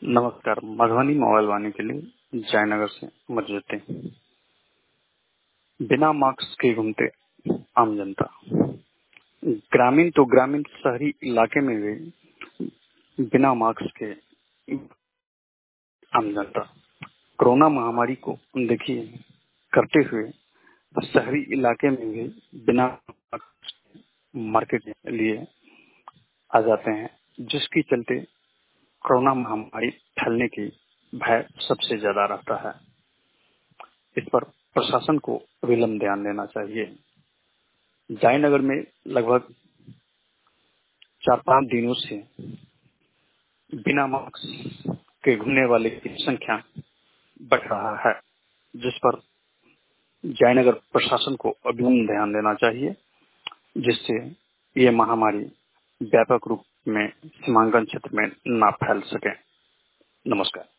नमस्कार। मधुबनी मोबाइल वाणी के लिए जयनगर से मरजुते। बिना मास्क के घूमते आम जनता। ग्रामीण तो ग्रामीण, शहरी इलाके में भी बिना मास्क के आम जनता। कोरोना महामारी को देखिए करते हुए शहरी इलाके में भी बिना मार्केट के लिए आ जाते हैं, जिसके चलते कोरोना महामारी फैलने की भय सबसे ज्यादा रहता है। इस पर प्रशासन को विलंब ध्यान देना चाहिए। जयनगर में लगभग 4-5 दिनों से बिना मास्क के घूमने वाले की संख्या बढ़ रहा है, जिस पर जयनगर प्रशासन को विलंब ध्यान देना चाहिए, जिससे ये महामारी व्यापक रूप में सीमांकन क्षेत्र में ना फैल सके। नमस्कार।